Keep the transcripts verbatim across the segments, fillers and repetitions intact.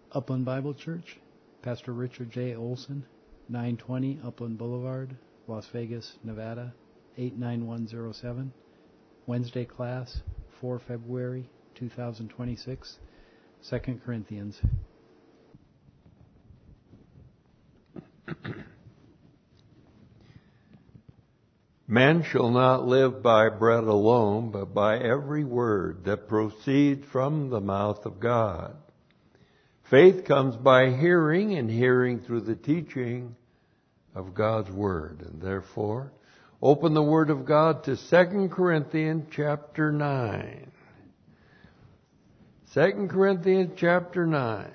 Upland Bible Church, Pastor Richard J. Olson, nine twenty Upland Boulevard, Las Vegas, Nevada, eight nine one zero seven. Wednesday class, the fourth of February, two thousand twenty-six, Second Corinthians. Man shall not live by bread alone, but by every word that proceeds from the mouth of God. Faith comes by hearing, and hearing through the teaching of God's Word. And therefore, open the Word of God to Second Corinthians chapter nine. Second Corinthians chapter nine.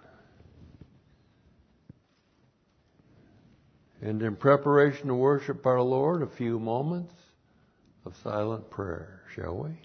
And in preparation to worship our Lord, a few moments of silent prayer, shall we?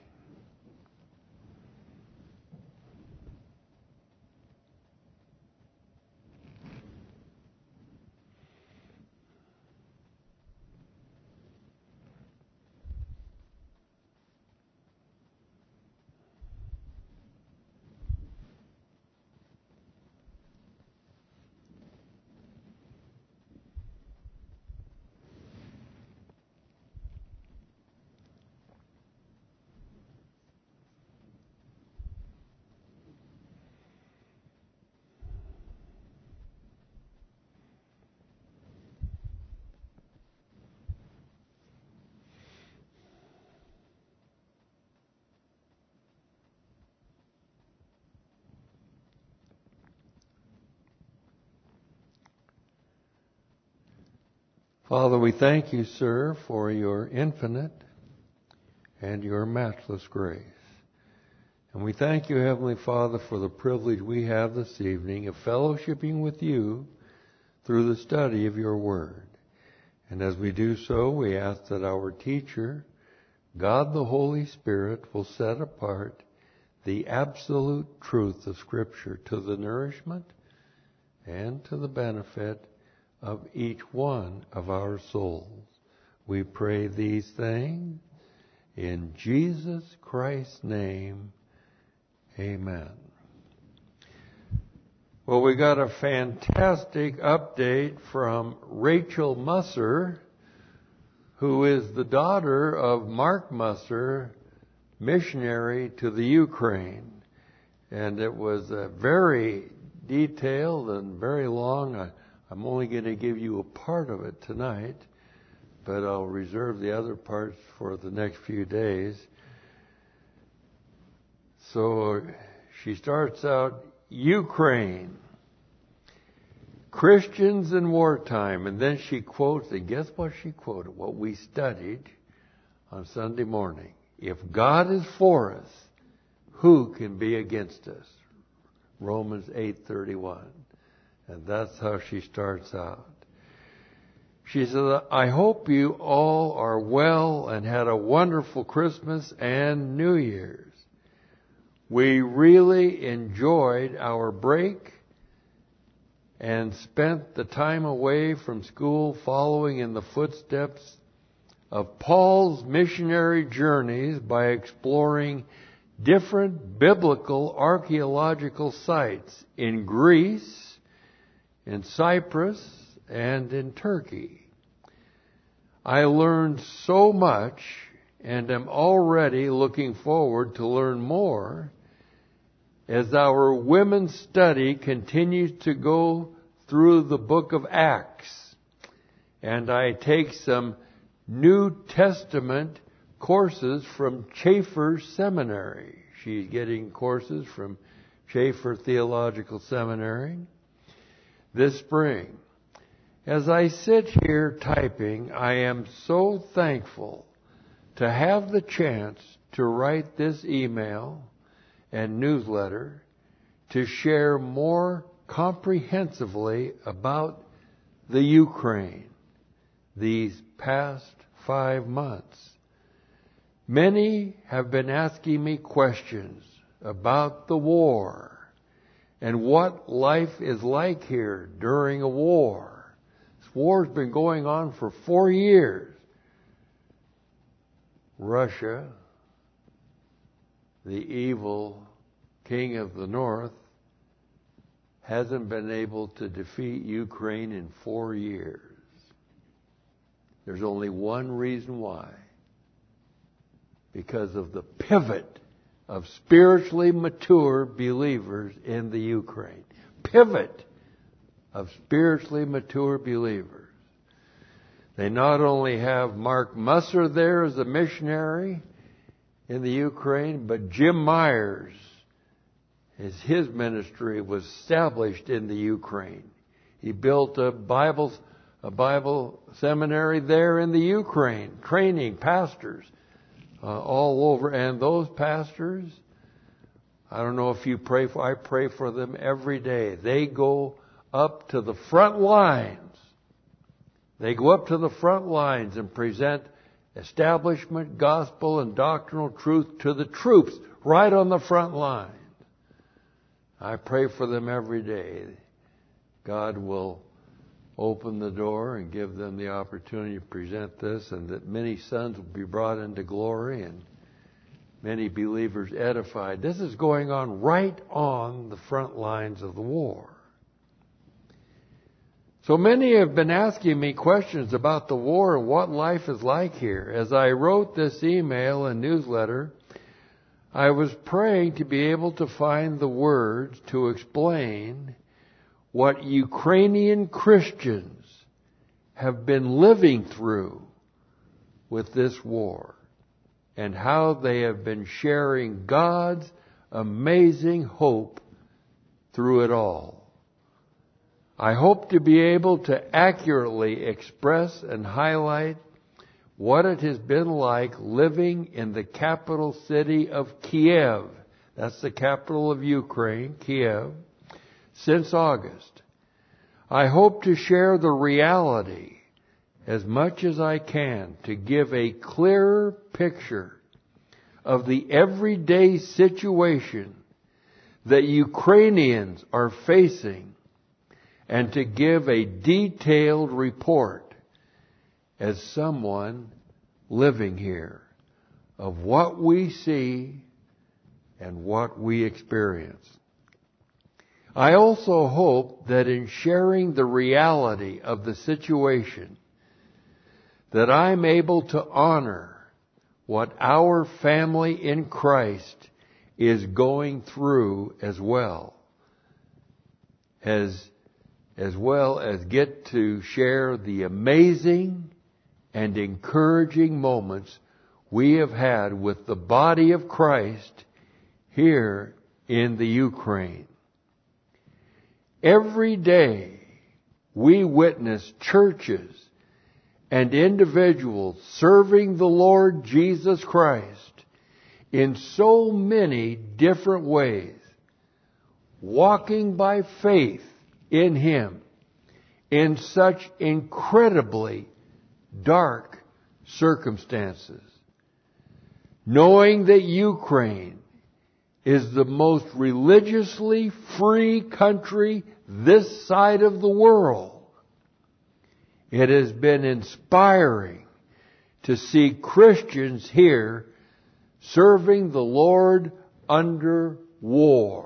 Father, we thank you, sir, for your infinite and your matchless grace. And we thank you, Heavenly Father, for the privilege we have this evening of fellowshipping with you through the study of your word. And as we do so, we ask that our teacher, God the Holy Spirit, will set apart the absolute truth of Scripture to the nourishment and to the benefit of each one of our souls. We pray these things in Jesus Christ's name. Amen. Well, we got a fantastic update from Rachel Musser, who is the daughter of Mark Musser, missionary to the Ukraine. And it was a very detailed and very long. I, I'm only going to give you a part of it tonight, but I'll reserve the other parts for the next few days. So she starts out, Ukraine, Christians in wartime, and then she quotes, and guess what she quoted? What we studied on Sunday morning. If God is for us, who can be against us? Romans eight thirty-one. And that's how she starts out. She says, I hope you all are well and had a wonderful Christmas and New Year's. We really enjoyed our break and spent the time away from school following in the footsteps of Paul's missionary journeys by exploring different biblical archaeological sites in Greece, in Cyprus, and in Turkey. I learned so much and am already looking forward to learn more as our women's study continues to go through the book of Acts. And I take some New Testament courses from Chafer Seminary. She's getting courses from Chafer Theological Seminary this spring. As I sit here typing, I am so thankful to have the chance to write this email and newsletter to share more comprehensively about the Ukraine these past five months. Many have been asking me questions about the war and what life is like here during a war. This war's been going on for four years. Russia, the evil king of the north, hasn't been able to defeat Ukraine in four years. There's only one reason why. Because of the pivot of spiritually mature believers in the Ukraine. Pivot of spiritually mature believers. They not only have Mark Musser there as a missionary in the Ukraine, but Jim Myers, as his ministry was established in the Ukraine. He built a Bible, a Bible seminary there in the Ukraine, training pastors uh, all over. And those pastors, I don't know if you pray for, I pray for them every day. They go up to the front lines. They go up to the front lines and present establishment, gospel, and doctrinal truth to the troops right on the front line. I pray for them every day. God will open the door and give them the opportunity to present this, and that many sons will be brought into glory and many believers edified. This is going on right on the front lines of the war. So many have been asking me questions about the war and what life is like here. As I wrote this email and newsletter, I was praying to be able to find the words to explain what Ukrainian Christians have been living through with this war and how they have been sharing God's amazing hope through it all. I hope to be able to accurately express and highlight what it has been like living in the capital city of Kiev. That's the capital of Ukraine, Kiev, since August. I hope to share the reality as much as I can to give a clearer picture of the everyday situation that Ukrainians are facing, and to give a detailed report as someone living here of what we see and what we experience. I also hope that in sharing the reality of the situation, that I'm able to honor what our family in Christ is going through as well, as as well as get to share the amazing and encouraging moments we have had with the body of Christ here in the Ukraine. Every day we witness churches and individuals serving the Lord Jesus Christ in so many different ways, walking by faith in Him in such incredibly dark circumstances, knowing that Ukraine is the most religiously free country this side of the world. It has been inspiring to see Christians here serving the Lord under war.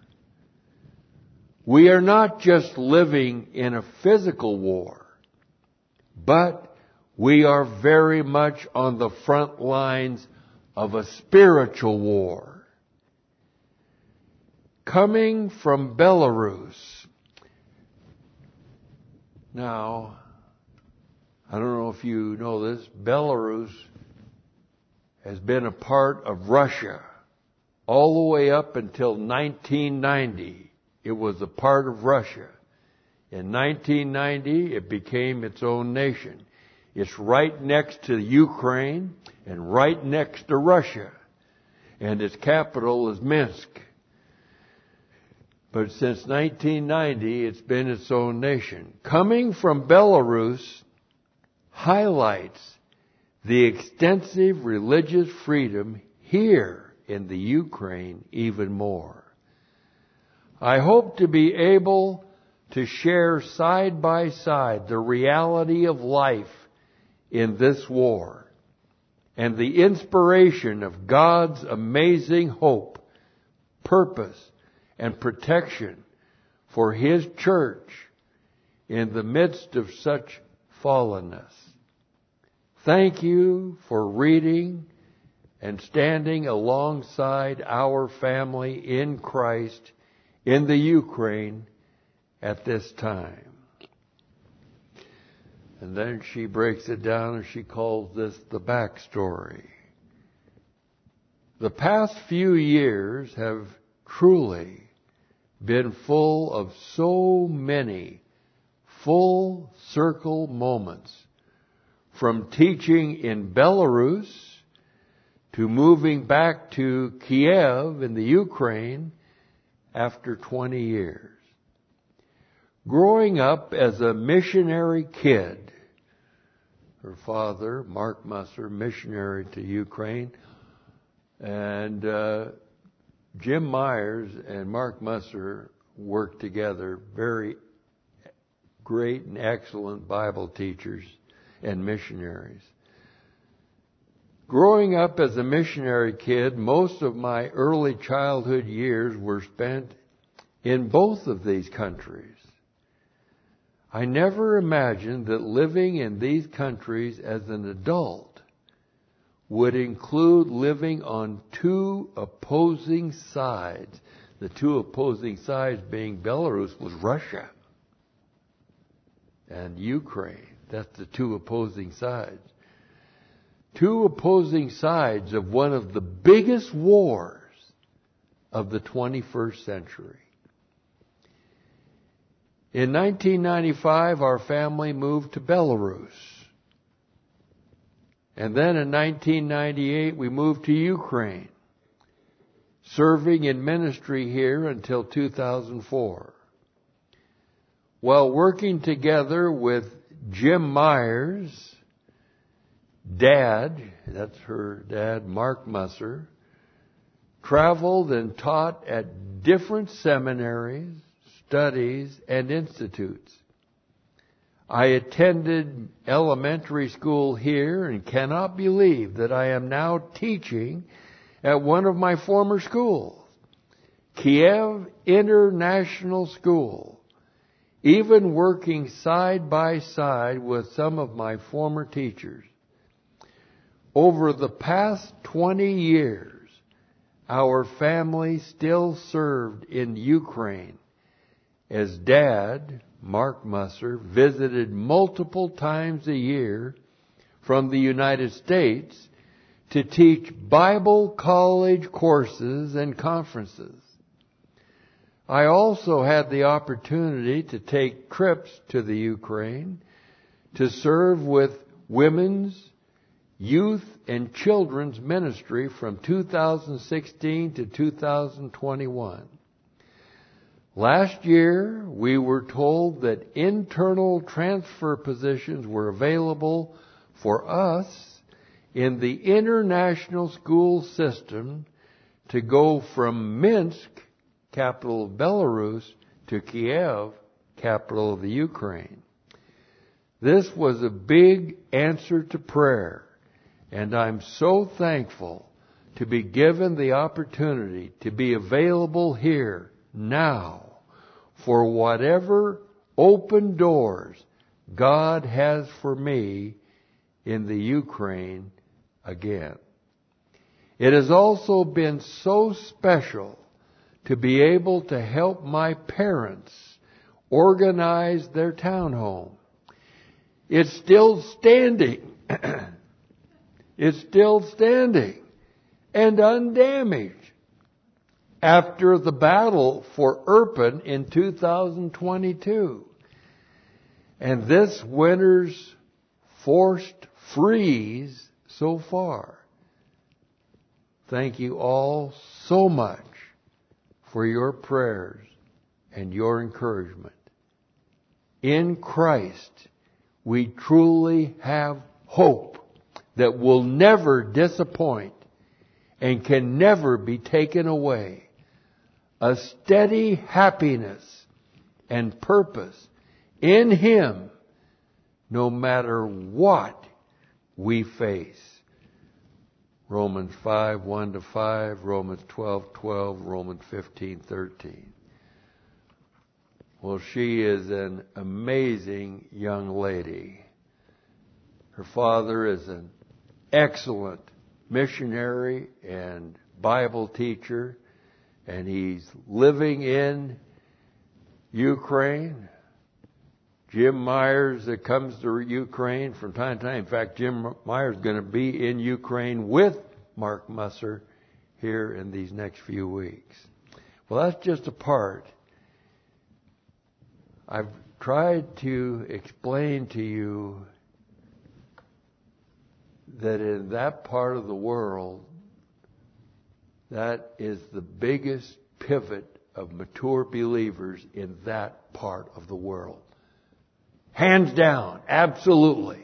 We are not just living in a physical war, but we are very much on the front lines of a spiritual war. Coming from Belarus. Now, I don't know if you know this, Belarus has been a part of Russia all the way up until nineteen ninety. It was a part of Russia. In nineteen ninety, it became its own nation. It's right next to Ukraine and right next to Russia. And its capital is Minsk. But since nineteen ninety, it's been its own nation. Coming from Belarus highlights the extensive religious freedom here in the Ukraine even more. I hope to be able to share side by side the reality of life in this war and the inspiration of God's amazing hope, purpose, and protection for His church in the midst of such fallenness. Thank you for reading and standing alongside our family in Christ in the Ukraine at this time. And then she breaks it down and she calls this the backstory. The past few years have truly been full of so many full circle moments, from teaching in Belarus to moving back to Kiev in the Ukraine after twenty years. Growing up as a missionary kid, her father, Mark Musser, missionary to Ukraine, and uh, Jim Myers and Mark Musser worked together, very great and excellent Bible teachers and missionaries. Growing up as a missionary kid, most of my early childhood years were spent in both of these countries. I never imagined that living in these countries as an adult would include living on two opposing sides. The two opposing sides being Belarus was Russia and Ukraine. That's the two opposing sides. Two opposing sides of one of the biggest wars of the twenty-first century. In nineteen ninety-five, our family moved to Belarus. And then in nineteen ninety-eight, we moved to Ukraine, serving in ministry here until two thousand four. While working together with Jim Myers, Dad, that's her dad, Mark Musser, traveled and taught at different seminaries, studies, and institutes. I attended elementary school here and cannot believe that I am now teaching at one of my former schools, Kiev International School, even working side by side with some of my former teachers. Over the past twenty years, our family still served in Ukraine as Dad, Mark Musser, visited multiple times a year from the United States to teach Bible college courses and conferences. I also had the opportunity to take trips to the Ukraine to serve with women's, youth, and children's ministry from two thousand sixteen to two thousand twenty-one. Last year, we were told that internal transfer positions were available for us in the international school system to go from Minsk, capital of Belarus, to Kiev, capital of the Ukraine. This was a big answer to prayer, and I'm so thankful to be given the opportunity to be available here now for whatever open doors God has for me in the Ukraine again. It has also been so special to be able to help my parents organize their townhome. It's still standing. It's still standing and undamaged after the battle for Irpin in two thousand twenty-two. And this winter's forced freeze so far. Thank you all so much for your prayers and your encouragement. In Christ, we truly have hope that will never disappoint and can never be taken away. A steady happiness and purpose in Him, no matter what we face. Romans five, one to five, Romans twelve, twelve, Romans fifteen, thirteen. Well, she is an amazing young lady. Her father is an excellent missionary and Bible teacher, and he's living in Ukraine. Jim Myers that comes to Ukraine from time to time. In fact, Jim Myers is going to be in Ukraine with Mark Musser here in these next few weeks. Well, that's just a part. I've tried to explain to you that in that part of the world, that is the biggest pivot of mature believers in that part of the world. Hands down, absolutely.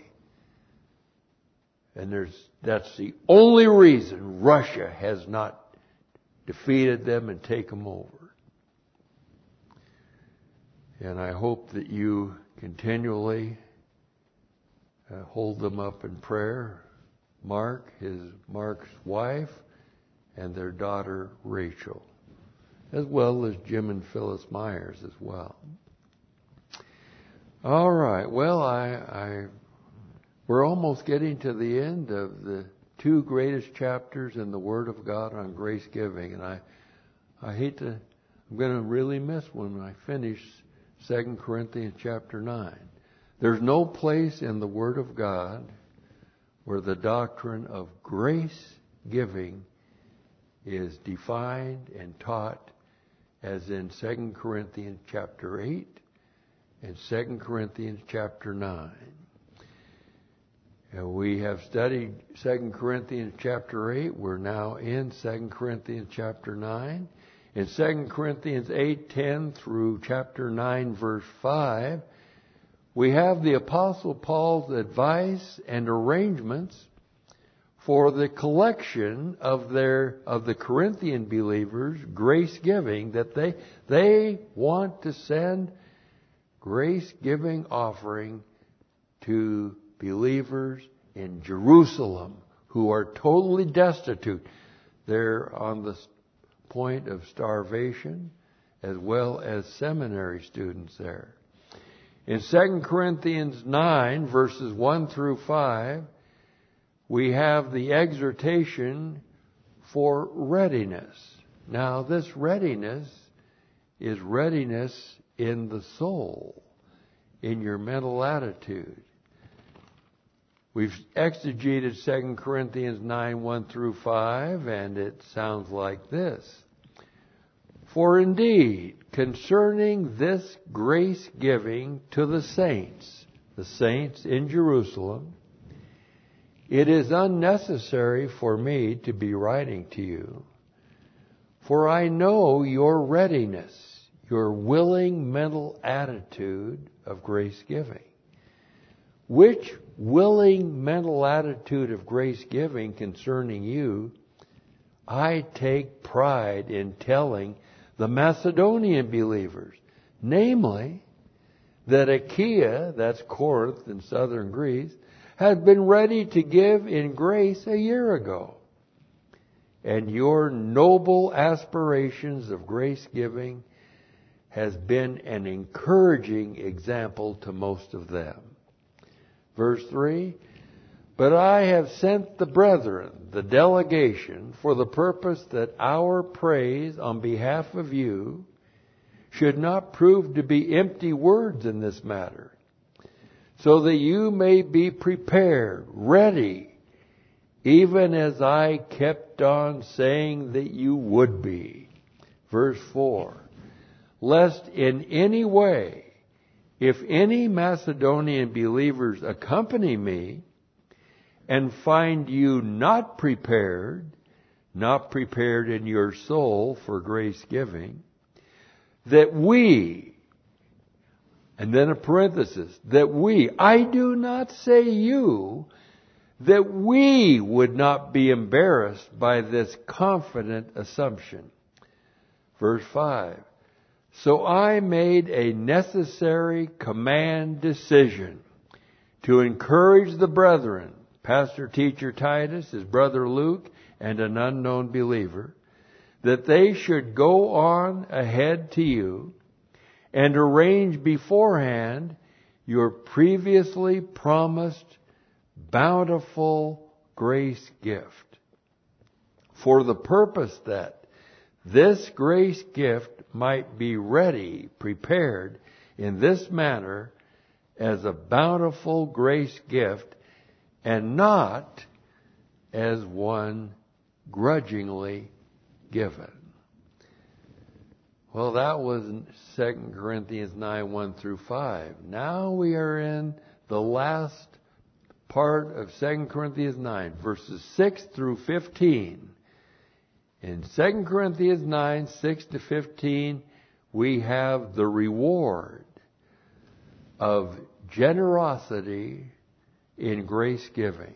And there's that's the only reason Russia has not defeated them and taken them over. And I hope that you continually uh, hold them up in prayer. Mark, his Mark's wife, and their daughter Rachel, as well as Jim and Phyllis Myers as well. All right. Well, I, I we're almost getting to the end of the two greatest chapters in the Word of God on grace giving, and I I hate to. I'm going to really miss when I finish Second Corinthians chapter nine. There's no place in the Word of God where the doctrine of grace giving is defined and taught as in Second Corinthians chapter eight and Second Corinthians chapter nine. And we have studied Second Corinthians chapter eight. We're now in Second Corinthians chapter nine. In Second Corinthians eight ten through chapter nine verse five, we have the Apostle Paul's advice and arrangements for the collection of their of the Corinthian believers' grace giving, that they they want to send grace giving offering to believers in Jerusalem who are totally destitute. They're on the point of starvation, as well as seminary students there. In Second Corinthians nine, verses one through five, we have the exhortation for readiness. Now, this readiness is readiness in the soul, in your mental attitude. We've exegeted Second Corinthians nine, one through five, and it sounds like this. For indeed, concerning this grace giving to the saints, the saints in Jerusalem, it is unnecessary for me to be writing to you, for I know your readiness, your willing mental attitude of grace giving. Which willing mental attitude of grace giving concerning you, I take pride in telling the Macedonian believers, namely, that Achaia, that's Corinth in southern Greece, had been ready to give in grace a year ago. And your noble aspirations of grace giving has been an encouraging example to most of them. Verse three, but I have sent the brethren, the delegation, for the purpose that our praise on behalf of you should not prove to be empty words in this matter, so that you may be prepared, ready, even as I kept on saying that you would be. Verse four, lest in any way, if any Macedonian believers accompany me and find you not prepared, not prepared in your soul for grace giving, that we, and then a parenthesis, that we, I do not say you, that we would not be embarrassed by this confident assumption. Verse five, so I made a necessary command decision to encourage the brethren, pastor teacher Titus, his brother Luke, and an unknown believer, that they should go on ahead to you and arrange beforehand your previously promised bountiful grace gift, for the purpose that this grace gift might be ready, prepared in this manner as a bountiful grace gift, and not as one grudgingly given. Well, that was Second Corinthians nine, one through five. Now we are in the last part of Second Corinthians nine, verses six through fifteen. In Second Corinthians nine, six to fifteen, we have the reward of generosity in grace giving.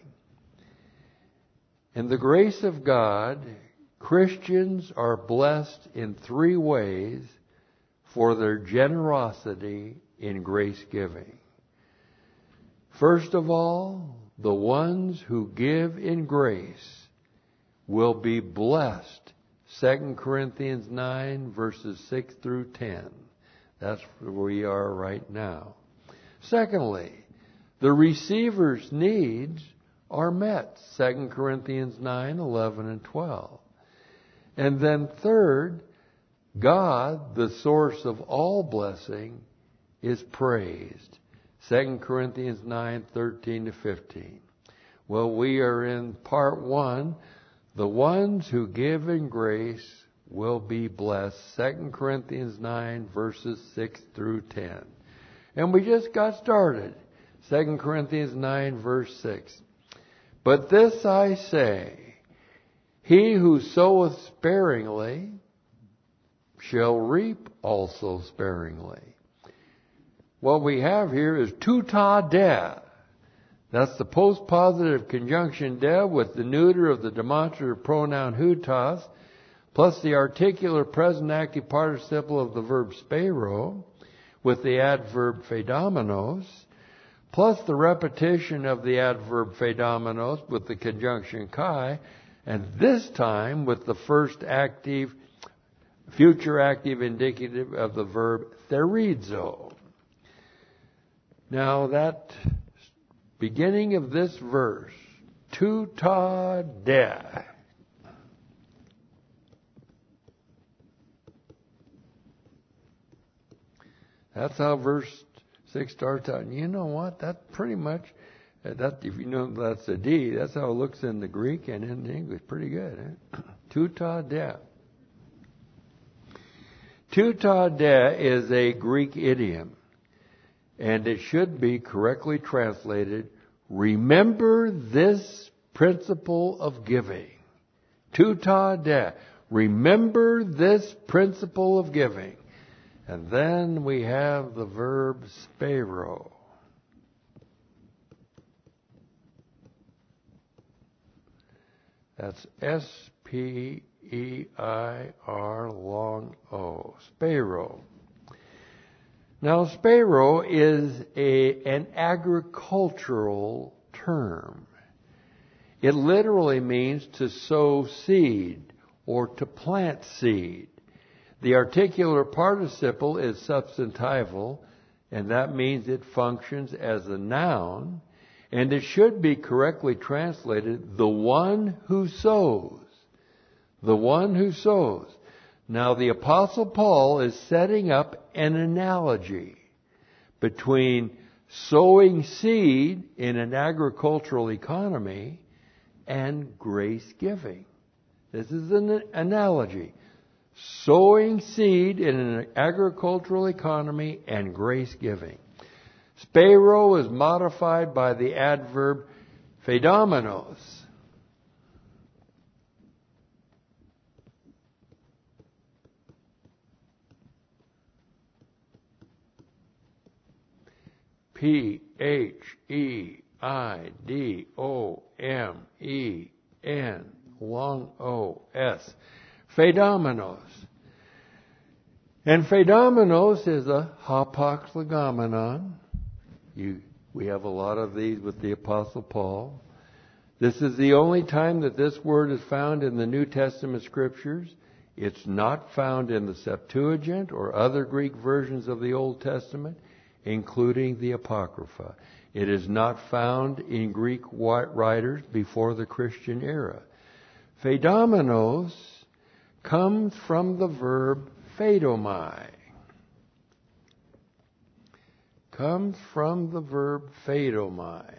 In the grace of God, Christians are blessed in three ways for their generosity in grace giving. First of all, the ones who give in grace will be blessed. Second Corinthians nine, verses six through ten. That's where we are right now. Secondly, the receiver's needs are met. Second Corinthians nine, eleven and twelve. And then third, God, the source of all blessing, is praised. Second Corinthians nine, thirteen to fifteen. Well, we are in part one. The ones who give in grace will be blessed. Second Corinthians nine, verses six through ten. And we just got started. Second Corinthians nine, verse six. But this I say, he who soweth sparingly shall reap also sparingly. What we have here is tuta de. That's the postpositive conjunction de with the neuter of the demonstrative pronoun hutas, plus the articular present active participle of the verb spero, with the adverb pheidomenos, plus the repetition of the adverb pheidomenos with the conjunction kai, and this time with the first active, future active indicative of the verb therizo. Now that beginning of this verse, tuta de. That's how verse six starts out. And you know what? That pretty much, that if you know that's a D, that's how it looks in the Greek and in the English. Pretty good, eh? Tuta de. Tuta de is a Greek idiom, and it should be correctly translated, remember this principle of giving. Tuta de. Remember this principle of giving. And then we have the verb spero. That's S P E I R long O. Spero. Now, spero is a, an agricultural term. It literally means to sow seed or to plant seed. The articular participle is substantival, and that means it functions as a noun, and it should be correctly translated, the one who sows. The one who sows. Now, the Apostle Paul is setting up an analogy between sowing seed in an agricultural economy and grace giving. This is an analogy. Sowing seed in an agricultural economy and grace giving. Spero is modified by the adverb pheidomenos. P H E I D O M E N long O S. Pheidomenos. And pheidomenos is a hapax legomenon. You, we have a lot of these with the Apostle Paul. This is the only time that this word is found in the New Testament Scriptures. It's not found in the Septuagint or other Greek versions of the Old Testament, including the Apocrypha. It is not found in Greek writers before the Christian era. Pheidomenos comes from the verb pheidomai. Comes from the verb pheidomai.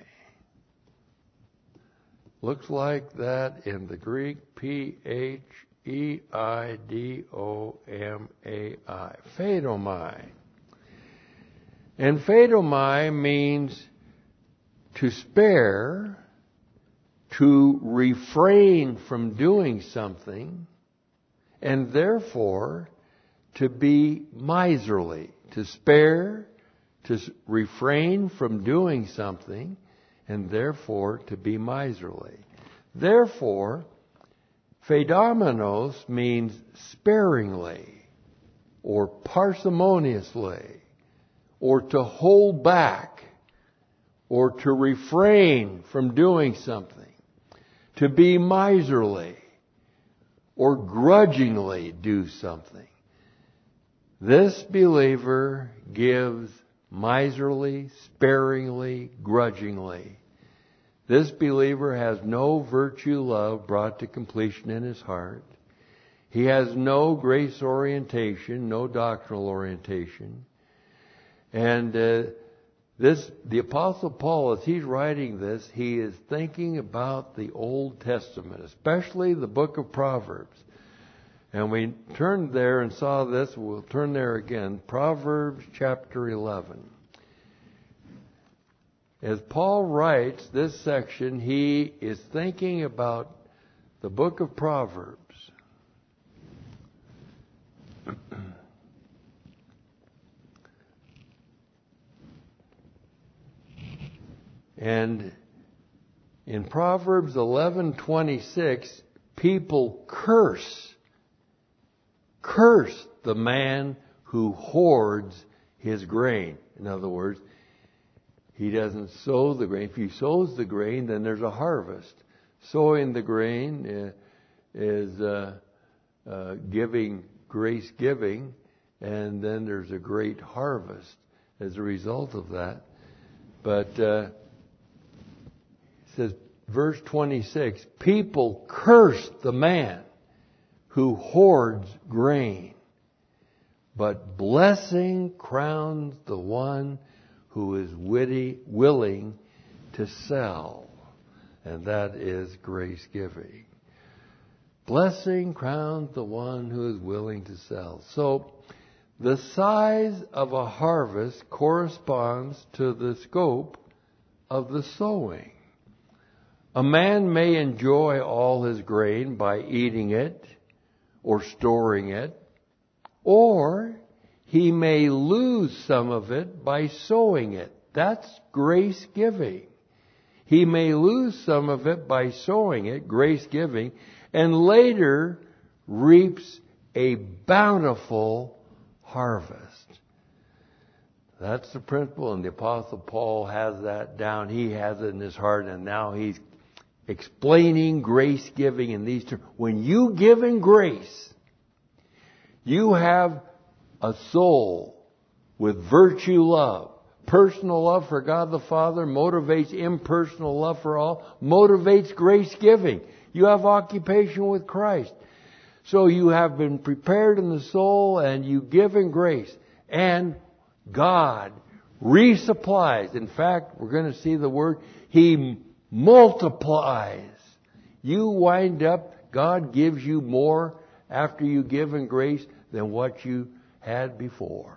Looks like that in the Greek, P H E I D O M A I. Pheidomai. And pheidomai means to spare, to refrain from doing something, and therefore to be miserly. To spare, to refrain from doing something, and therefore to be miserly. Therefore, pheidomenos means sparingly, or parsimoniously, or to hold back, or to refrain from doing something. To be miserly, or grudgingly do something. This believer gives miserly, sparingly, grudgingly. This believer has no virtue love brought to completion in his heart. He has no grace orientation, no doctrinal orientation. And uh, this, the Apostle Paul, as he's writing this, he is thinking about the Old Testament, especially the book of Proverbs. And we turned there and saw this. We'll turn there again. Proverbs chapter eleven. As Paul writes this section, he is thinking about the book of Proverbs. And in Proverbs eleven twenty-six, people curse Curse the man who hoards his grain. In other words, he doesn't sow the grain. If he sows the grain, then there's a harvest. Sowing the grain is uh, uh, giving, grace giving, and then there's a great harvest as a result of that. But uh, it says, verse twenty-six, people curse the man who hoards grain, but blessing crowns the one who is witty, willing to sell, and that is grace giving. Blessing crowns the one who is willing to sell. So, the size of a harvest corresponds to the scope of the sowing. A man may enjoy all his grain by eating it, or storing it, or he may lose some of it by sowing it. That's grace giving. He may lose some of it by sowing it, grace giving, and later reaps a bountiful harvest. That's the principle, and the Apostle Paul has that down. He has it in his heart, and now he's explaining grace giving in these terms. When you give in grace, you have a soul with virtue love. Personal love for God the Father motivates impersonal love for all, motivates grace giving. You have occupation with Christ. So you have been prepared in the soul and you give in grace. And God resupplies. In fact, we're going to see the word, He multiplies. You wind up, God gives you more after you give in grace than what you had before.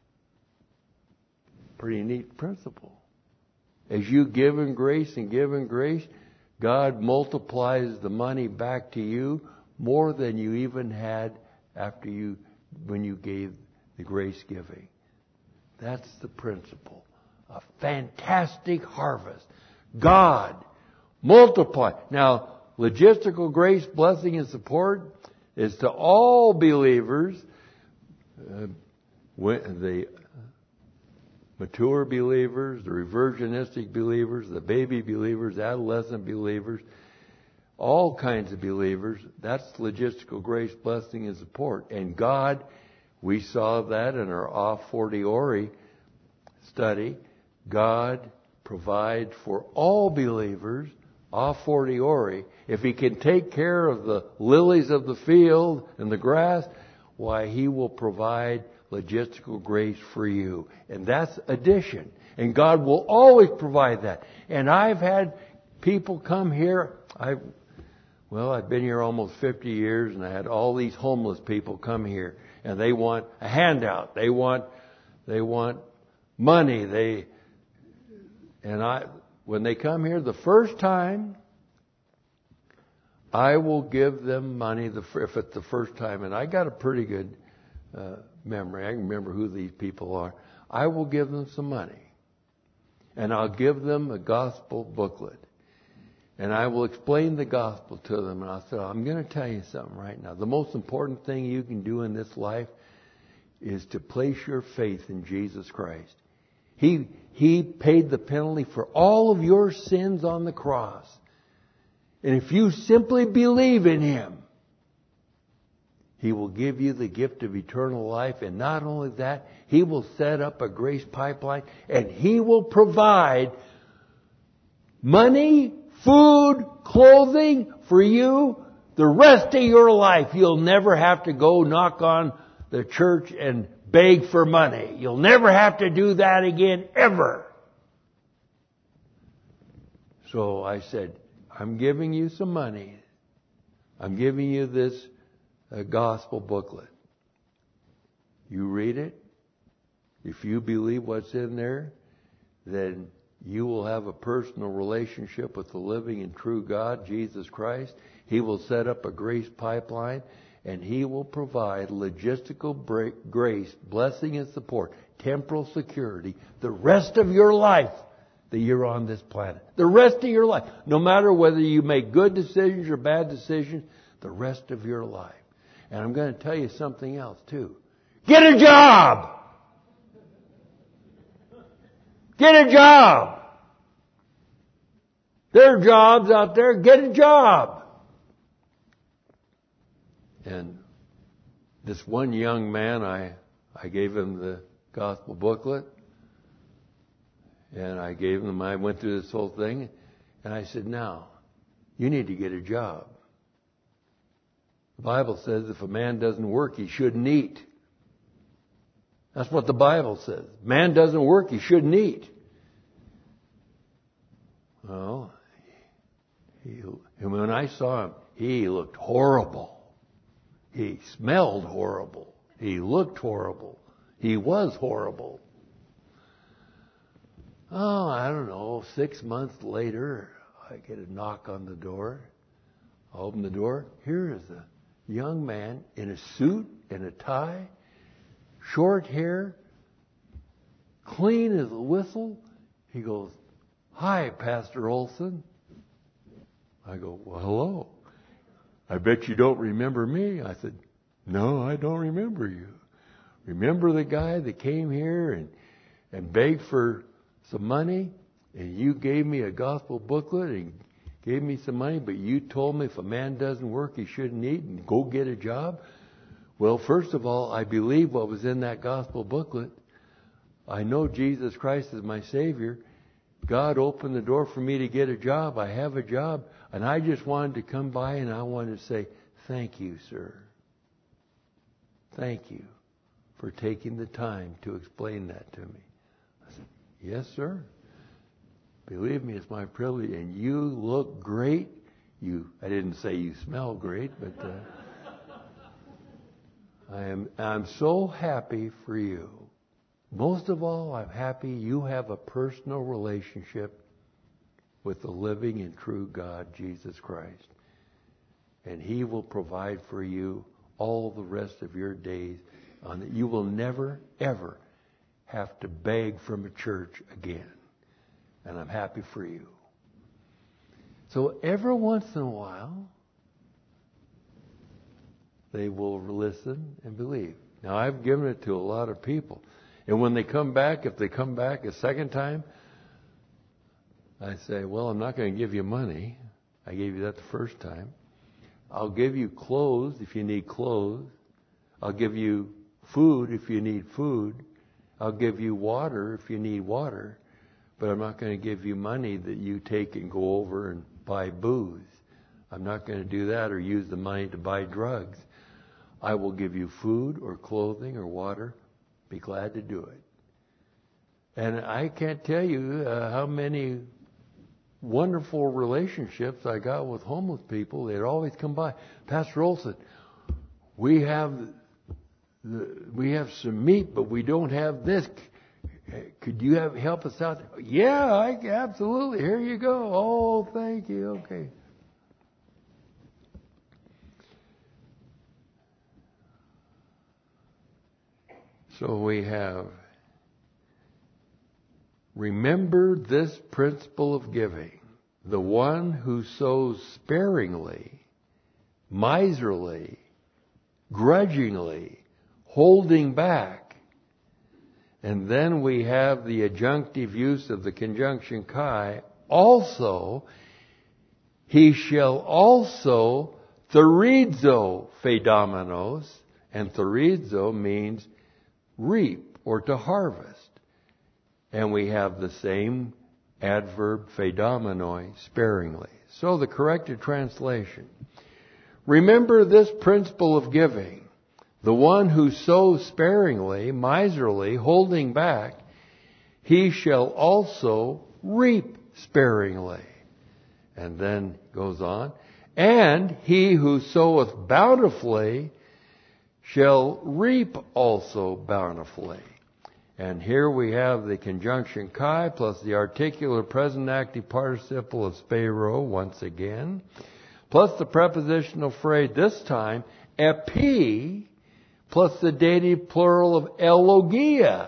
Pretty neat principle. As you give in grace and give in grace, God multiplies the money back to you more than you even had after you, when you gave the grace giving. That's the principle. A fantastic harvest. God multiply. Now, logistical grace, blessing, and support is to all believers, uh, the mature believers, the reversionistic believers, the baby believers, adolescent believers, all kinds of believers. That's logistical grace, blessing, and support. And God, we saw that in our A Fortiori study. God provides for all believers a fortiori. If He can take care of the lilies of the field and the grass, why, He will provide logistical grace for you. And that's addition. And God will always provide that. And I've had people come here. I, well, I've been here almost fifty years, and I had all these homeless people come here, and they want a handout. They want, they want money. They, and I, when they come here the first time, I will give them money the, if it's the first time. And I got a pretty good uh, memory. I can remember who these people are. I will give them some money. And I'll give them a gospel booklet. And I will explain the gospel to them. And I'll say, I'm going to tell you something right now. The most important thing you can do in this life is to place your faith in Jesus Christ. He, he paid the penalty for all of your sins on the cross. And if you simply believe in Him, He will give you the gift of eternal life. And not only that, He will set up a grace pipeline, and He will provide money, food, clothing for you the rest of your life. You'll never have to go knock on the church and beg for money. You'll never have to do that again, ever. So I said, I'm giving you some money. I'm giving you this uh, gospel booklet. You read it. If you believe what's in there, then you will have a personal relationship with the living and true God, Jesus Christ. He will set up a grace pipeline, and He will provide logistical break, grace, blessing and support, temporal security, the rest of your life that you're on this planet. The rest of your life. No matter whether you make good decisions or bad decisions, the rest of your life. And I'm going to tell you something else too. Get a job! Get a job! There are jobs out there. Get a job! And this one young man, I, I gave him the gospel booklet. And I gave him, I went through this whole thing. And I said, now, you need to get a job. The Bible says if a man doesn't work, he shouldn't eat. That's what the Bible says. Man doesn't work, he shouldn't eat. Well, he, and when I saw him, he looked horrible. He smelled horrible. He looked horrible. He was horrible. Oh, I don't know, six months later, I get a knock on the door. I open the door. Here is a young man in a suit and a tie, short hair, clean as a whistle. He goes, "Hi, Pastor Olson." I go, "Well, hello. I bet you don't remember me." I said, "No, I don't remember you. Remember the guy that came here and, and begged for some money, and you gave me a gospel booklet and gave me some money, but you told me if a man doesn't work, he shouldn't eat and go get a job?" Well, first of all, I believe what was in that gospel booklet. I know Jesus Christ is my Savior. God opened the door for me to get a job. I have a job. And I just wanted to come by and I wanted to say, thank you, sir. Thank you for taking the time to explain that to me. I said, yes, sir. Believe me, it's my privilege. And you look great. You, I didn't say you smell great, but uh, I am, I'm so happy for you. Most of all, I'm happy you have a personal relationship with the living and true God, Jesus Christ. And He will provide for you all the rest of your days. On that you will never, ever have to beg from a church again. And I'm happy for you. So every once in a while, they will listen and believe. Now, I've given it to a lot of people. And when they come back, if they come back a second time, I say, well, I'm not going to give you money. I gave you that the first time. I'll give you clothes if you need clothes. I'll give you food if you need food. I'll give you water if you need water. But I'm not going to give you money that you take and go over and buy booze. I'm not going to do that or use the money to buy drugs. I will give you food or clothing or water. Be glad to do it. And I can't tell you uh, how many wonderful relationships I got with homeless people. They'd always come by. Pastor Olson, we have the, we have some meat, but we don't have this. Could you have help us out? Yeah, I, absolutely. Here you go. Oh, thank you. Okay. So we have, remember this principle of giving. The one who sows sparingly, miserly, grudgingly, holding back. And then we have the adjunctive use of the conjunction kai. Also, he shall also therizo pheidomenos. And therizo means reap or to harvest. And we have the same adverb pheidomenoi, sparingly. So the corrected translation. Remember this principle of giving. The one who sows sparingly, miserly, holding back, he shall also reap sparingly. And then goes on. And he who soweth bountifully shall reap also bountifully. And here we have the conjunction kai plus the articular present active participle of spero once again, plus the prepositional phrase this time epi plus the dative plural of elogia.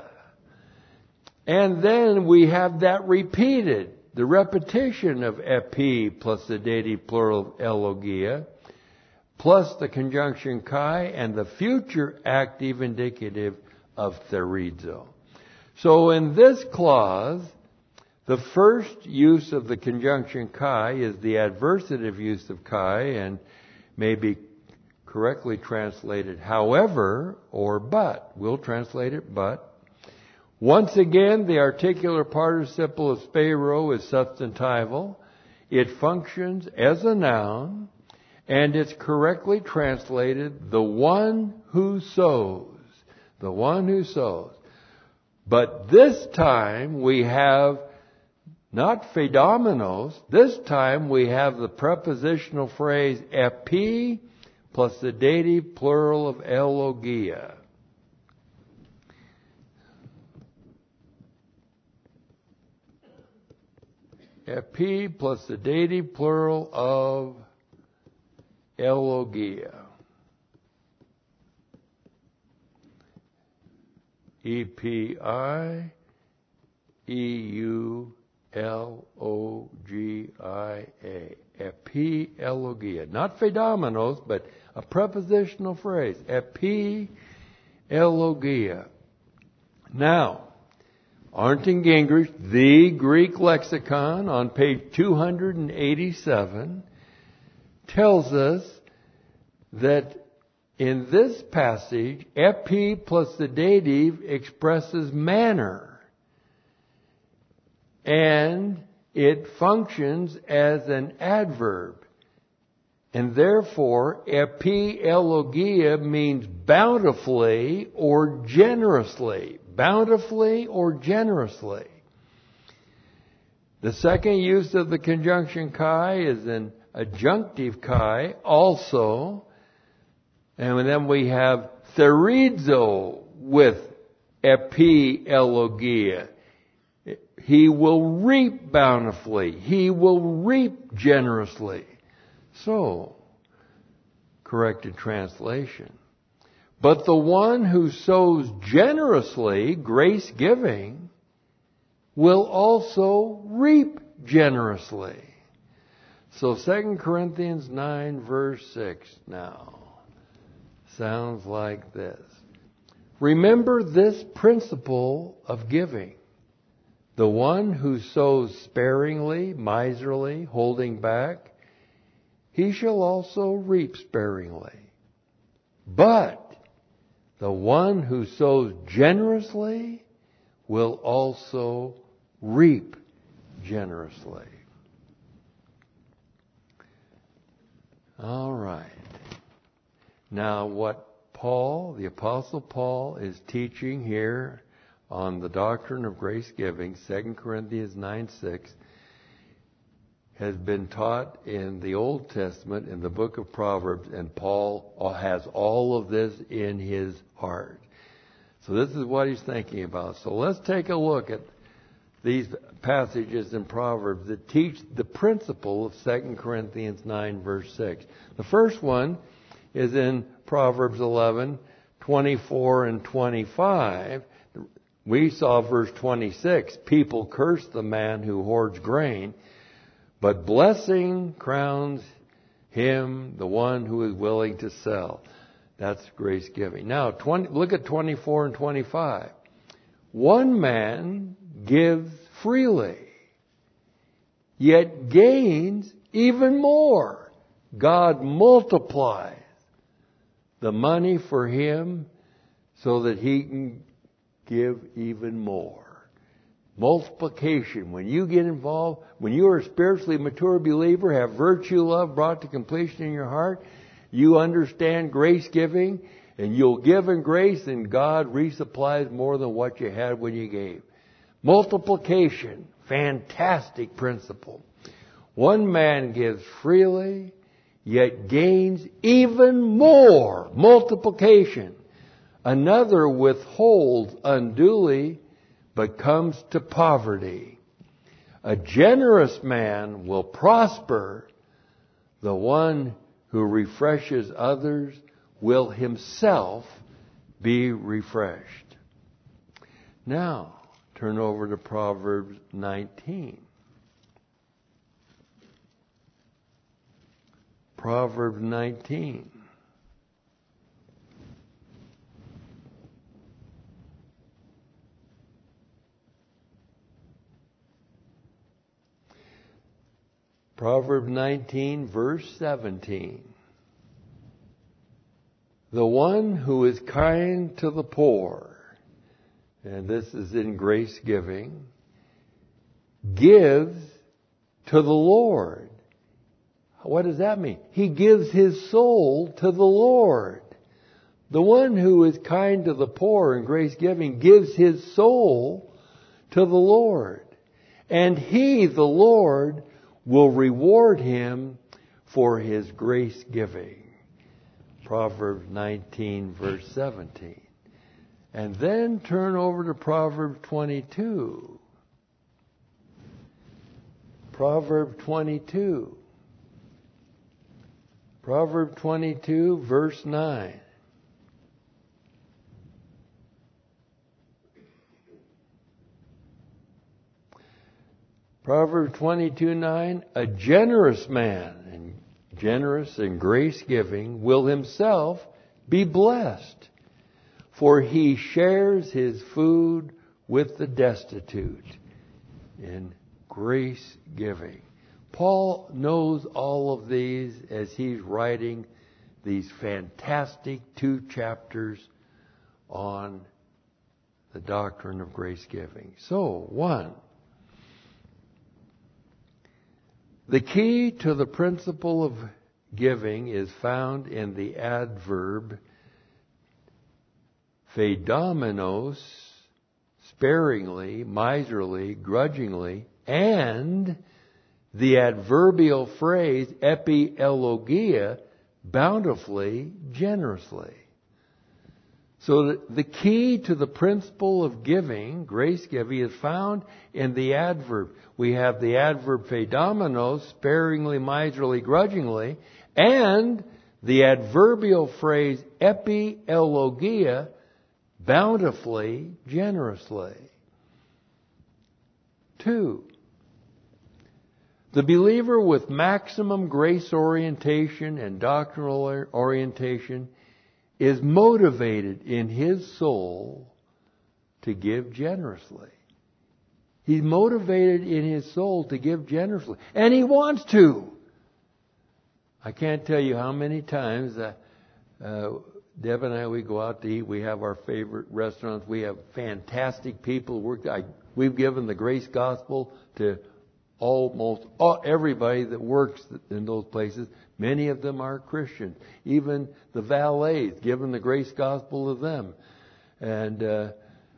And then we have that repeated, the repetition of epi plus the dative plural of elogia, plus the conjunction kai and the future active indicative of therizo. So in this clause, the first use of the conjunction kai is the adversative use of kai and may be correctly translated however or but. We'll translate it but. Once again, the articular participle of spero is substantival. It functions as a noun. And it's correctly translated, the one who sows. The one who sows. But this time we have not pheidomenos. This time we have the prepositional phrase epi plus the dative plural of elogia. Epi plus the dative plural of elogia. E P I E U L O G I A. Epi elogia. Not pheidomenos, but a prepositional phrase. Epi elogia. Now, Arndt and Gingrich, the Greek lexicon on page two hundred eighty-seven, tells us that in this passage, epi plus the dative expresses manner. And it functions as an adverb. And therefore, epi elogia means bountifully or generously. Bountifully or generously. The second use of the conjunction kai is an adjunctive kai also. And then we have therizo with epi elogia. He will reap bountifully. He will reap generously. So, corrected translation. But the one who sows generously, grace giving, will also reap generously. So Second Corinthians nine verse six now sounds like this. Remember this principle of giving. The one who sows sparingly, miserly, holding back, he shall also reap sparingly. But the one who sows generously will also reap generously. All right. Now what Paul, the Apostle Paul, is teaching here on the doctrine of grace giving, Second Corinthians nine six, has been taught in the Old Testament, in the book of Proverbs, and Paul has all of this in his heart. So this is what he's thinking about. So let's take a look at these passages in Proverbs that teach the principle of Second Corinthians nine verse six. The first one is in Proverbs eleven twenty-four and twenty-five. We saw verse twenty-six, people curse the man who hoards grain, but blessing crowns him, the one who is willing to sell. That's grace giving. Now, twenty, look at twenty-four and twenty-five. One man gives freely, yet gains even more. God multiplies the money for him so that he can give even more. Multiplication. When you get involved, when you are a spiritually mature believer, have virtue love brought to completion in your heart, you understand grace giving, and you'll give in grace, and God resupplies more than what you had when you gave. Multiplication. Fantastic principle. One man gives freely, yet gains even more. Multiplication. Another withholds unduly, but comes to poverty. A generous man will prosper. The one who refreshes others will himself be refreshed. Now, turn over to Proverbs nineteen. Proverbs nineteen. Proverbs nineteen, verse seventeen. The one who is kind to the poor, and this is in grace giving, gives to the Lord. What does that mean? He gives his soul to the Lord. The one who is kind to the poor in grace giving gives his soul to the Lord. And he, the Lord, will reward him for his grace giving. Proverbs nineteen, verse seventeen. And then turn over to Proverbs twenty-two. Proverbs twenty-two. Proverbs twenty-two, verse nine. Proverbs twenty-two nine, a generous man, and generous and grace-giving, will himself be blessed, for he shares his food with the destitute in grace-giving. Paul knows all of these as he's writing these fantastic two chapters on the doctrine of grace-giving. So, one, the key to the principle of giving is found in the adverb phaidomenos, sparingly, miserly, grudgingly, and the adverbial phrase epilogia, bountifully, generously. So the key to the principle of giving, grace giving, is found in the adverb. We have the adverb phaidomenos, sparingly, miserly, grudgingly, and the adverbial phrase epilogia, bountifully, generously. Two, the believer with maximum grace orientation and doctrinal orientation is motivated in his soul to give generously. He's motivated in his soul to give generously. And he wants to. I can't tell you how many times uh, uh, Deb and I, we go out to eat. We have our favorite restaurants. We have fantastic people. We're, I, we've given the grace gospel to almost all, everybody that works in those places. Many of them are Christians. Even the valets, given the grace gospel to them. And uh,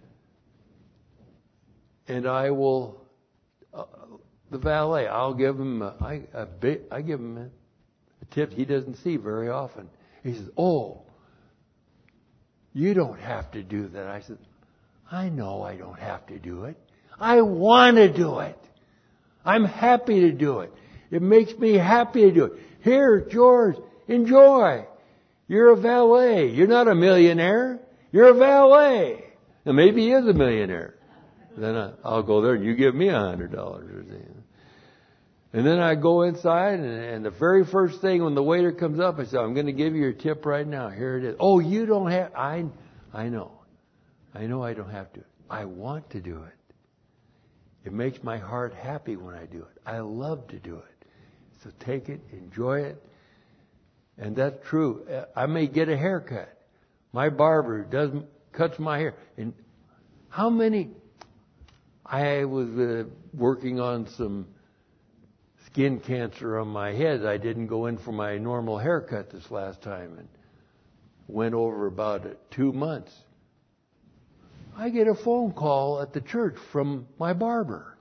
and I will, uh, the valet, I'll give him, a, I, a big, I give him a tip he doesn't see very often. He says, "Oh, you don't have to do that." I said, "I know I don't have to do it. I want to do it. I'm happy to do it. It makes me happy to do it. Here, George, enjoy. You're a valet. You're not a millionaire. You're a valet." Now, maybe he is a millionaire. Then I, I'll go there and you give me a hundred dollars. And then I go inside and, and the very first thing when the waiter comes up, I say, "I'm going to give you your tip right now. Here it is." "Oh, you don't have." I, I know. I know I don't have to. I want to do it. It makes my heart happy when I do it. I love to do it. So take it, enjoy it. And that's true. I may get a haircut. My barber doesn't cuts my hair. And how many? I was uh, working on some skin cancer on my head. I didn't go in for my normal haircut this last time and went over about two months. I get a phone call at the church from my barber.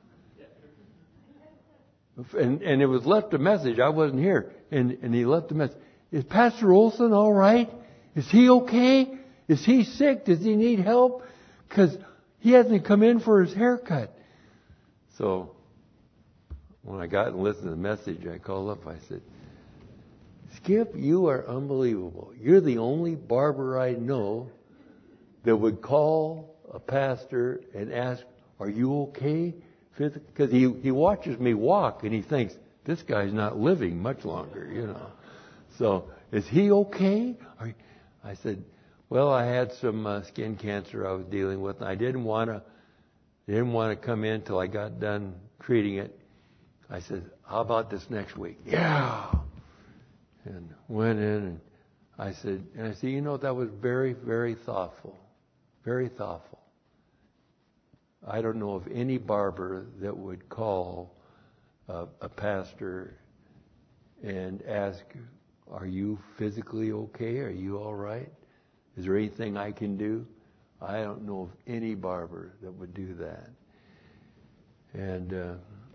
And, and it was left a message. I wasn't here. And, and he left a message. "Is Pastor Olson all right? Is he okay? Is he sick? Does he need help? Because he hasn't come in for his haircut." So when I got and listened to the message, I called up. I said, "Skip, you are unbelievable. You're the only barber I know that would call a pastor and ask, 'Are you okay?' Because he, he watches me walk and he thinks, this guy's not living much longer, you know. So, is he okay?" I said, "Well, I had some uh, skin cancer I was dealing with, and I didn't want to didn't want to come in till I got done treating it." I said, "How about this next week?" "Yeah." And went in and I said, and I said, "You know, that was very, very thoughtful. Very thoughtful. I don't know of any barber that would call uh, a pastor and ask, 'Are you physically okay? Are you all right? Is there anything I can do?' I don't know of any barber that would do that." And uh,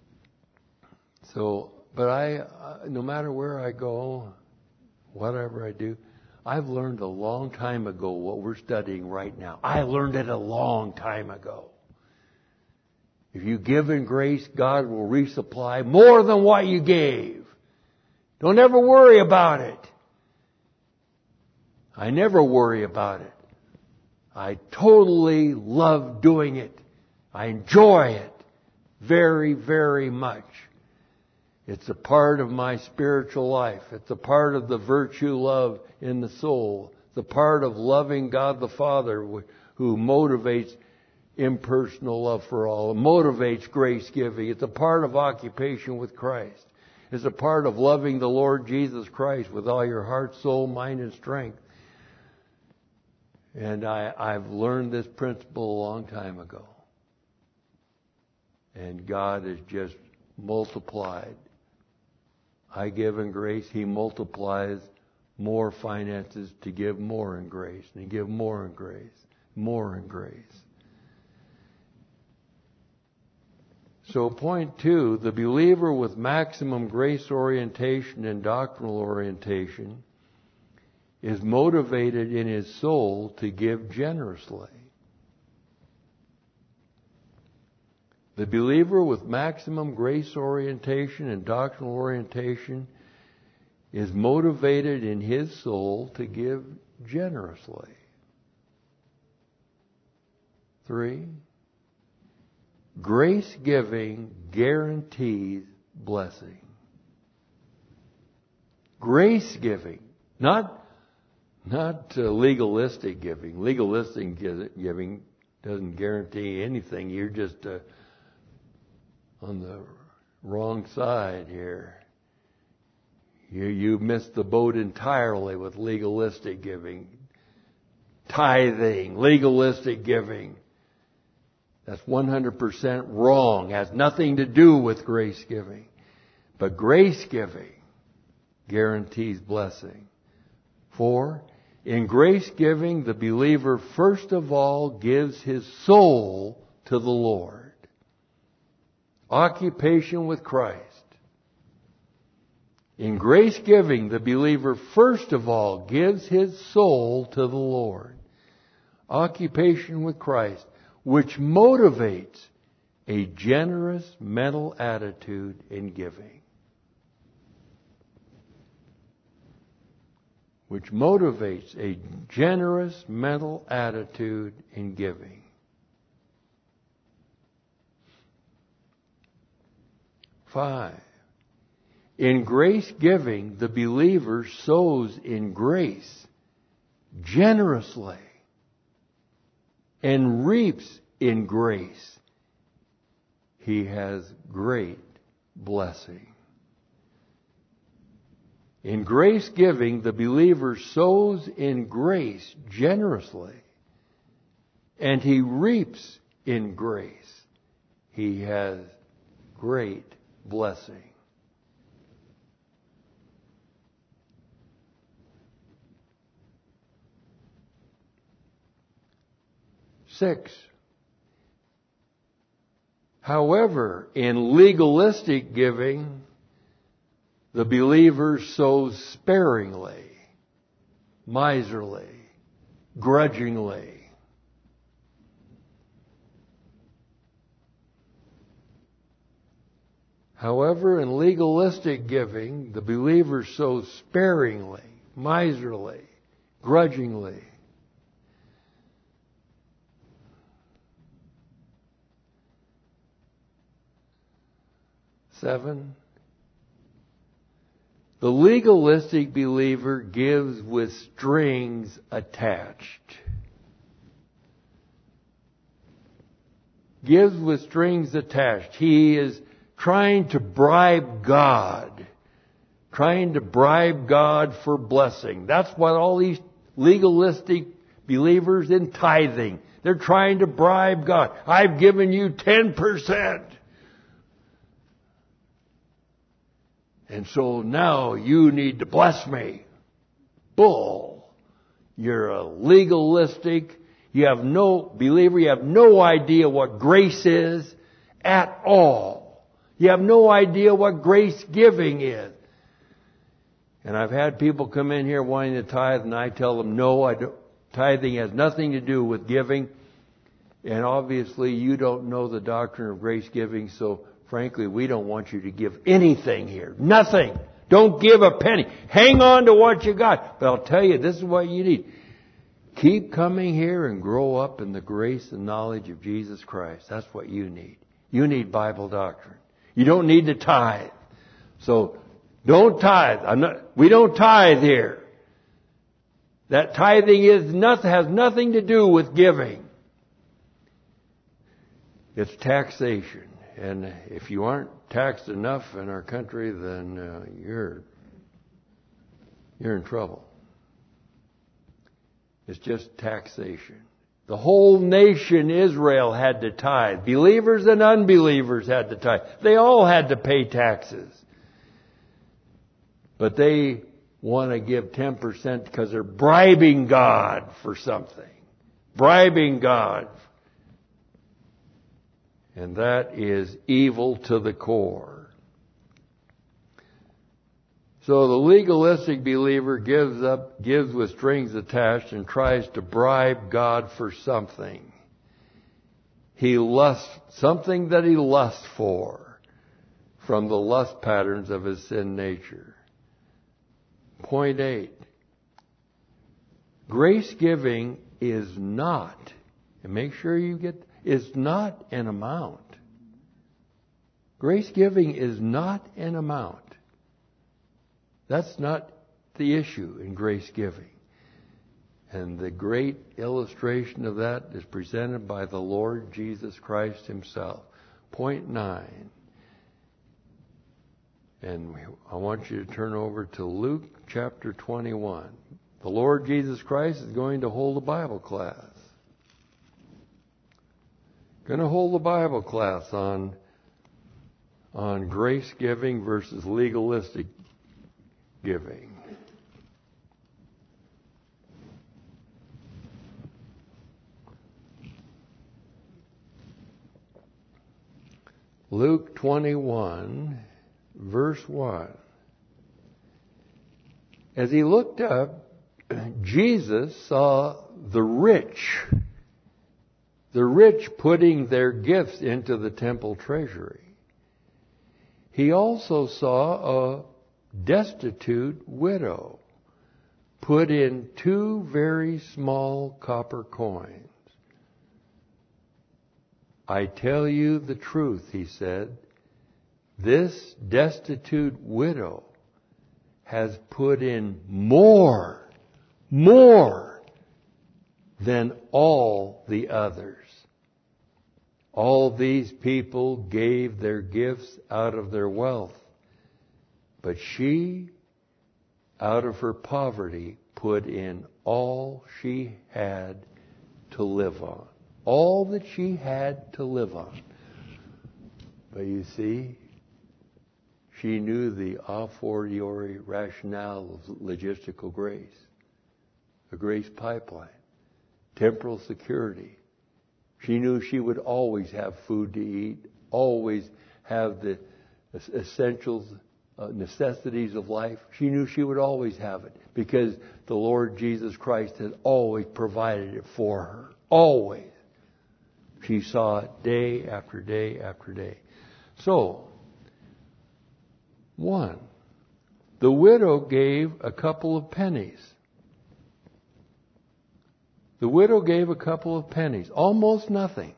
so, but I, uh, no matter where I go, whatever I do, I've learned a long time ago what we're studying right now. I learned it a long time ago. If you give in grace, God will resupply more than what you gave. Don't ever worry about it. I never worry about it. I totally love doing it. I enjoy it very, very much. It's a part of my spiritual life. It's a part of the virtue love in the soul. It's a part of loving God the Father who motivates impersonal love for all. It motivates grace giving. It's a part of occupation with Christ. It's a part of loving the Lord Jesus Christ with all your heart, soul, mind, and strength. And I, I've learned this principle a long time ago. And God has just multiplied. I give in grace, He multiplies more finances to give more in grace. And He give more in grace. More in grace. So point two, the believer with maximum grace orientation and doctrinal orientation is motivated in his soul to give generously. The believer with maximum grace orientation and doctrinal orientation is motivated in his soul to give generously. Three, grace giving guarantees blessing. Grace giving, not not uh, legalistic giving. Legalistic giving doesn't guarantee anything. You're just uh, on the wrong side here. You, you missed the boat entirely with legalistic giving. Tithing, legalistic giving. That's one hundred percent wrong. Has nothing to do with grace giving. But grace giving guarantees blessing. Four, in grace giving, the believer first of all gives his soul to the Lord. Occupation with Christ. In grace giving, the believer first of all gives his soul to the Lord. Occupation with Christ, which motivates a generous mental attitude in giving. Which motivates a generous mental attitude in giving. Five. In grace giving, the believer sows in grace generously and reaps in grace. He has great blessing. In grace giving, the believer sows in grace generously, and he reaps in grace. He has great blessing. Six. However, in legalistic giving, the believer sows sparingly, miserly, grudgingly. However, in legalistic giving, the believer sows sparingly, miserly, grudgingly. Seven. The legalistic believer gives with strings attached. Gives with strings attached. He is trying to bribe God. Trying to bribe God for blessing. That's what all these legalistic believers in tithing, they're trying to bribe God. I've given you ten percent. And so now you need to bless me. Bull. You're a legalistic. You have no, believer, you have no idea what grace is at all. You have no idea what grace giving is. And I've had people come in here wanting to tithe, and I tell them, no, I don't, tithing has nothing to do with giving. And obviously you don't know the doctrine of grace giving, so frankly, we don't want you to give anything here. Nothing. Don't give a penny. Hang on to what you got. But I'll tell you, this is what you need. Keep coming here and grow up in the grace and knowledge of Jesus Christ. That's what you need. You need Bible doctrine. You don't need to tithe. So don't tithe. I'm not, we don't tithe here. That tithing is nothing, has nothing to do with giving. It's taxation. And if you aren't taxed enough in our country, then uh, you're you're in trouble. It's just taxation. The whole nation Israel had to tithe. Believers and unbelievers had to tithe. They all had to pay taxes. But they want to give ten percent because they're bribing God for something. Bribing God. And that is evil to the core. So the legalistic believer gives up, gives with strings attached and tries to bribe God for something. He lusts, something that he lusts for from the lust patterns of his sin nature. Point eight. Grace giving is not, and make sure you get, is not an amount. Grace giving is not an amount. That's not the issue in grace giving. And the great illustration of that is presented by the Lord Jesus Christ himself. Point nine. And I want you to turn over to Luke chapter twenty-one. The Lord Jesus Christ is going to hold a Bible class. Going to hold a Bible class on, on grace giving versus legalistic giving. Luke twenty-one, verse one. As he looked up, Jesus saw the rich, the rich putting their gifts into the temple treasury. He also saw a destitute widow put in two very small copper coins. I tell you the truth, he said, this destitute widow has put in more, more than all the others. All these people gave their gifts out of their wealth, but she, out of her poverty, put in all she had to live on. All that she had to live on. But you see, she knew the a fortiori rationale of logistical grace. A grace pipeline. Temporal security. She knew she would always have food to eat. Always have the essentials, uh, necessities of life. She knew she would always have it. Because the Lord Jesus Christ had always provided it for her. Always. She saw it day after day after day. So, one, the widow gave a couple of pennies. The widow gave a couple of pennies, almost nothing.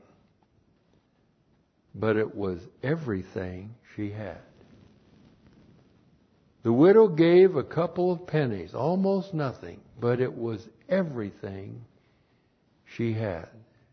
But it was everything she had. The widow gave a couple of pennies, almost nothing, but it was everything she had.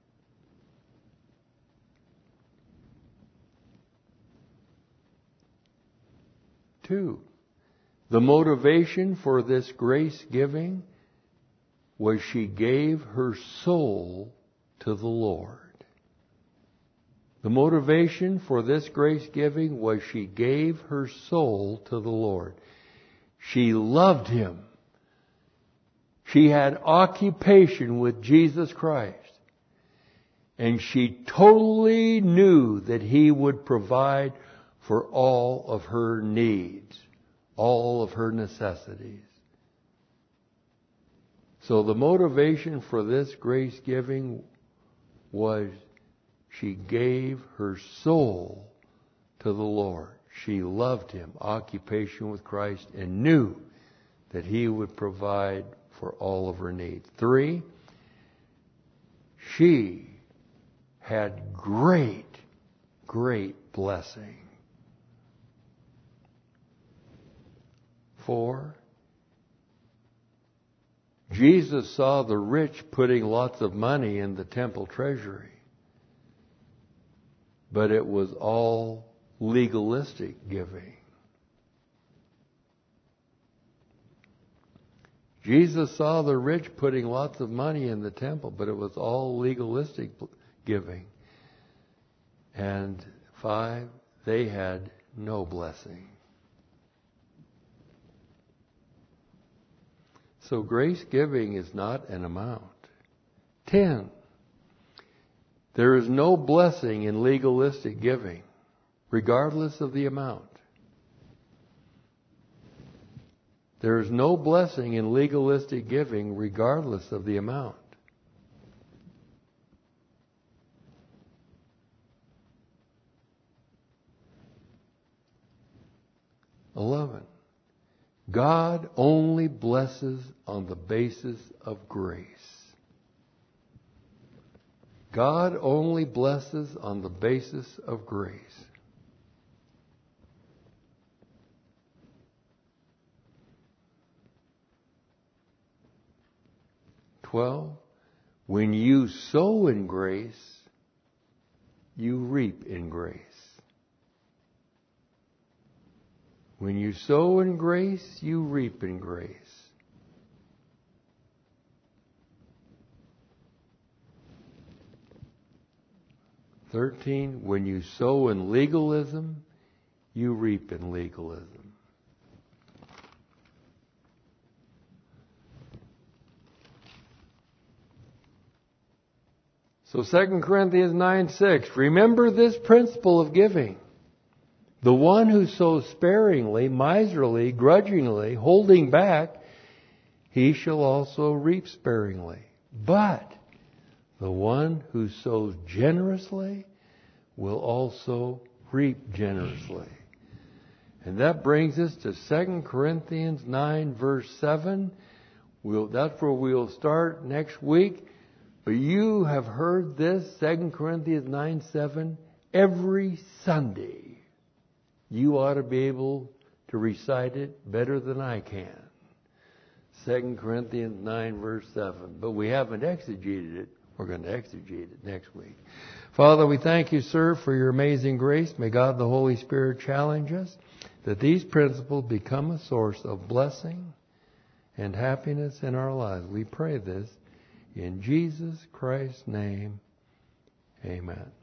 Two, the motivation for this grace giving was she gave her soul to the Lord. The motivation for this grace giving was she gave her soul to the Lord. She loved Him. She had occupation with Jesus Christ. And she totally knew that He would provide for all of her needs, all of her necessities. So the motivation for this grace giving was she gave her soul to the Lord. She loved Him, occupation with Christ, and knew that He would provide for all of her needs. Three, she had great, great blessing. Four, Jesus saw the rich putting lots of money in the temple treasury. But it was all legalistic giving. Jesus saw the rich putting lots of money in the temple, but it was all legalistic giving. And five, they had no blessing. So grace giving is not an amount. Ten, there is no blessing in legalistic giving, regardless of the amount. There is no blessing in legalistic giving, regardless of the amount. Eleven. God only blesses on the basis of grace. God only blesses on the basis of grace. Twelve, when you sow in grace, you reap in grace. When you sow in grace, you reap in grace. Thirteen, when you sow in legalism, you reap in legalism. So Second Corinthians nine six, remember this principle of giving. The one who sows sparingly, miserly, grudgingly, holding back, he shall also reap sparingly. But the one who sows generously will also reap generously. And that brings us to Second Corinthians nine verse seven. We'll, that's where we'll start next week. But you have heard this, Second Corinthians nine seven, every Sunday. You ought to be able to recite it better than I can. Second Corinthians nine verse seven. But we haven't exegeted it. We're going to exegete it next week. Father, we thank you, sir, for your amazing grace. May God the Holy Spirit challenge us that these principles become a source of blessing and happiness in our lives. We pray this in Jesus Christ's name. Amen.